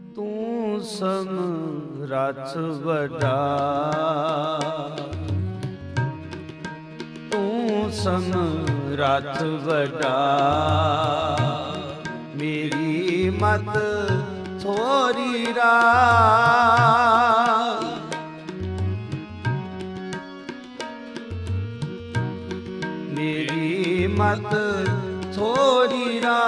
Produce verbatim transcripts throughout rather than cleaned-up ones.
ਤੂੰ ਸਮਰੱਥ ਵੱਡਾ, ਤੂੰ ਸਮਰੱਥ ਵੱਡਾ, ਮੇਰੀ ਮਤ ਥੋਰੀ ਰਾ, ਮੇਰੀ ਮਤ ਥੋਰੀ ਰਾ,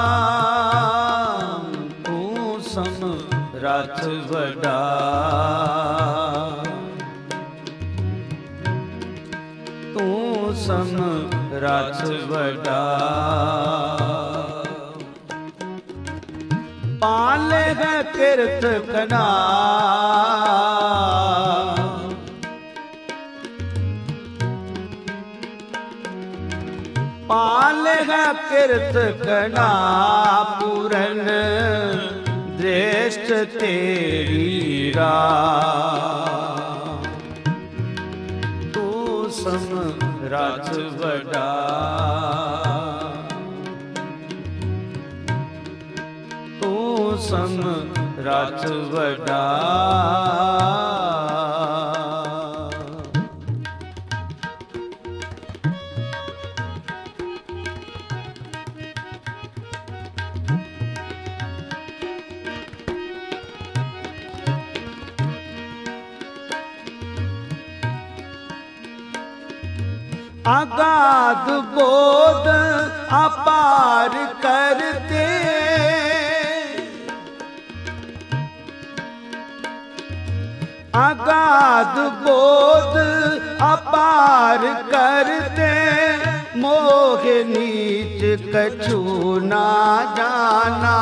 ਤੂੰ ਸਮਰੱਥ ਵੱਡਾ, ਤੂੰ ਸਮਰੱਥ ਵੱਡਾ, ਪਾਲੇ ਹੈ ਕਿਰਤ ਕਨਾ, ਪਾਲੇ ਹੈ ਕਿਰਤ ਕਨਾ, ਪੂਰਨ ਦ੍ਰਿਸ਼ਟ ਤੇਰੀ ਰਾ, ਤੂੰ ਸਮਰੱਥ ਵੱਡਾ, ਤੂੰ ਸਮਰੱਥ ਵੱਡਾ, ਅਗਾਧ ਬੋਧ ਅਪਾਰ ਕਰਤੇ, ਅਗਾਧ ਬੋਧ ਅਪਾਰ ਕਰਤੇ, ਮੋਹ ਨੀਚ ਕਛੂ ਨਾ ਜਾਣਾ,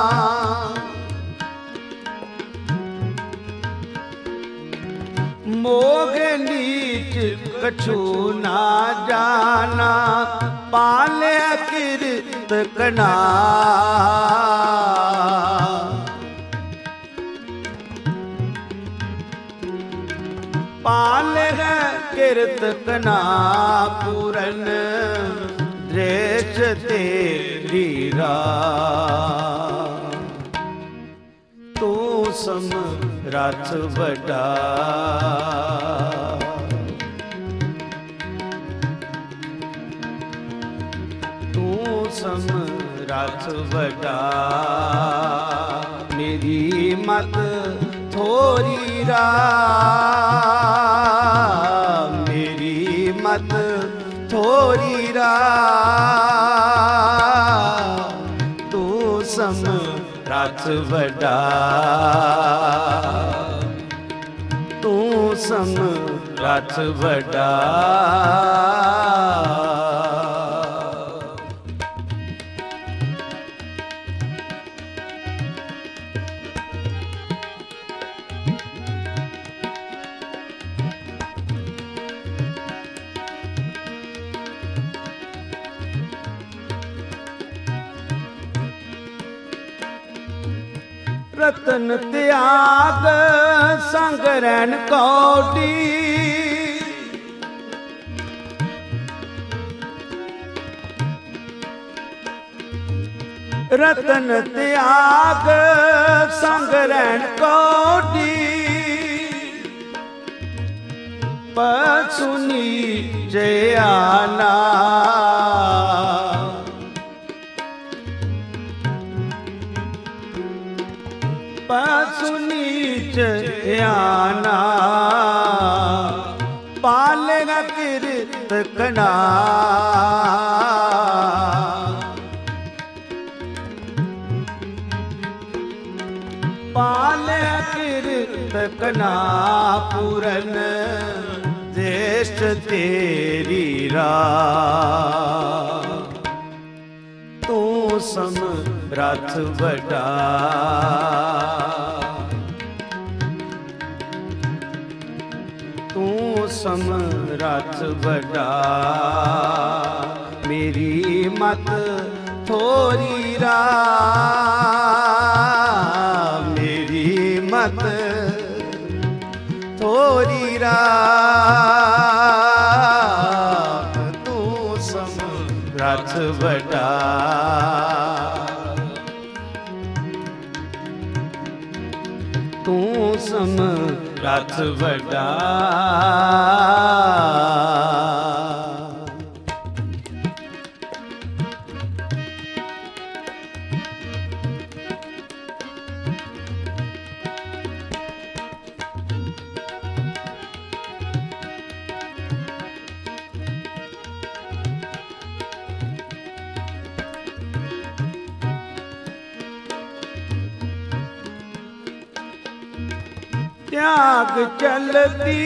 ਮੋਹ ਨੀਚ ਕਛੂ ਨਾ ਜਾਣਾ, ਪਾਲਿਆ ਕਿਰਤ ਕਨਾ, ਪਾਲਿਆ ਕਿਰਤ ਕਨਾ, ਪੂਰਨ ਦ੍ਰਿਸ਼ ਤੇਰੀ ਰਾ, ਤੂੰ ਸਮਰੱਥ ਵੱਡਾ, ਤੂੰ ਸਮਰੱਥ ਵੱਡਾ, ਮੇਰੀ ਮਤ ਥੋਰੀ ਰਾ, ਮੇਰੀ ਮਤ ਥੋਰੀ ਰਾ, ਤੂੰ ਸਮਰੱਥ ਵੱਡਾ, ਤੂੰ ਸਮਰੱਥ ਵੱਡਾ, ਰਤਨ ਤਿਆਗ ਸੰਗ ਰਹਿਣ ਕੌਡੀ, ਰਤਨ ਤਿਆਗ ਸੰਗ ਰਹਿਣ ਕੌਡੀ, ਪਛੁ ਨੀਚ ਆਨਾ, ਪਛੁ ਨੀਚ ਆਨਾ, ਪਾਲੇਗਾ ਕਿਰਤ ਕਨਾ, ਪਾਲਿਆ ਕਿਰਤ ਕਨਾ, ਪੂਰਨ ਦ੍ਰਿਸ਼ਟ ਤੇਰੀ ਰਾ, ਤੂੰ ਸਮਰੱਥ ਵੱਡਾ, ਤੂੰ ਸਮਰੱਥ ਵੱਡਾ, ਮੇਰੀ ਮਤ ਥੋਰੀ ਰਾ, ਮੇਰੀ ਮਤ ਥੋਰੀ ਰਾ, ਤੂੰ ਸਮਰੱਥ ਵੱਡਾ, तू समरथ वड्डा। त्याग चलती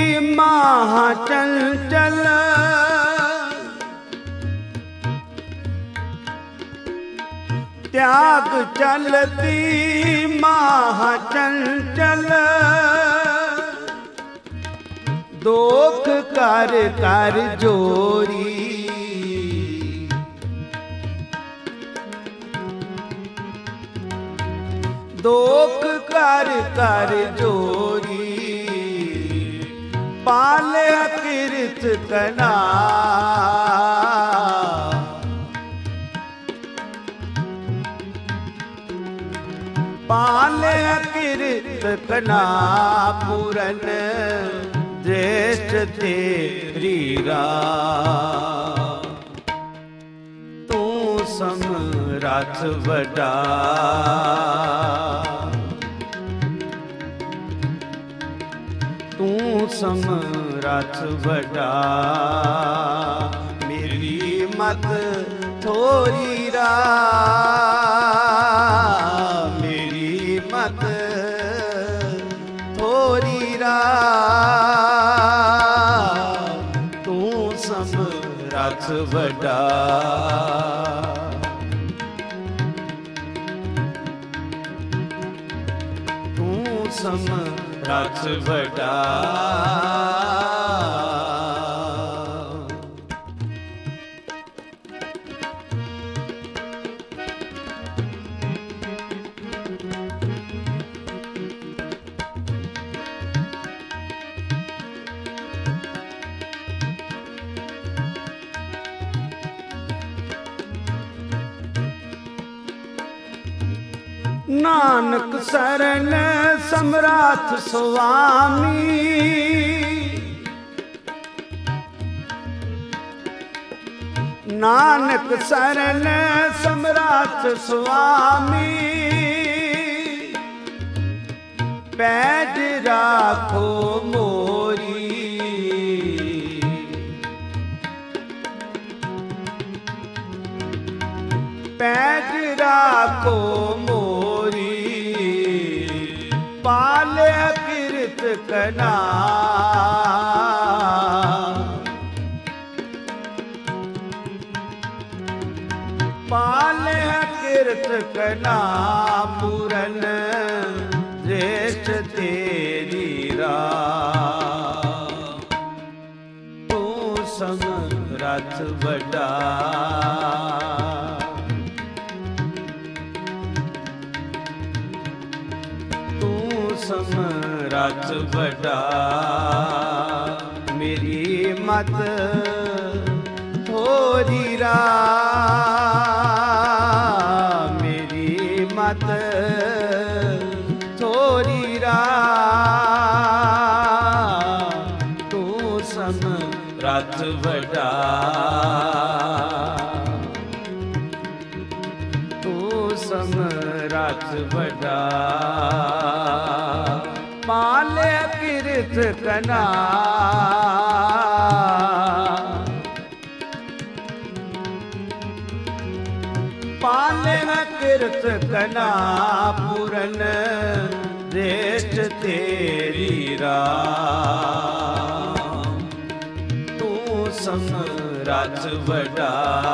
महाचंचल, त्याग चलती महाचंचल, दोख कर कर जोरी, दोख कर कर जोरी, पाले किरत कना, पाले किरत कना, पूरन ज्येष्ठ तेरी राह। तू समरथ वड्डा, तू समरथ वड्डा, मेरी मत थोरी रा, मेरी मत थोरी रा, तू समरथ वड्डा। तू समरथ वड्डा। नानक शरण समरथ स्वामी, नानक शरण समरथ स्वामी, पैज राखो मोरी, पैज राखो मोरी, पाले किरत कना, पाले किरत कना, पूरन ज्येष्ठ तेरी राह। तू समरथ वड्डा, समरथ वड्डा, मेरी मत थोरी रा, मेरी मत थोरी रा, तू समरथ वड्डा, तू समरथ वड्डा, पाले किरत कना, पाले किरत कना, पूरन ज्येष्ठ तेरी राह। तू समरथ वड्डा,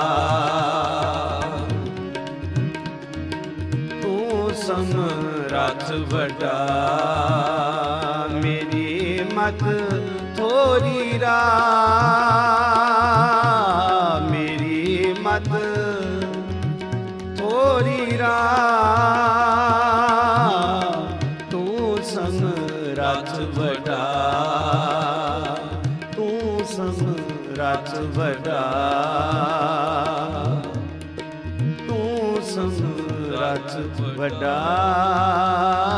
तू समरथ वड्डा, मेरी मत थोरी रा, मेरी मत थोरी रा, तू समरथ वड्डा, तू समरथ वड्डा, तू समरथ वड्डा।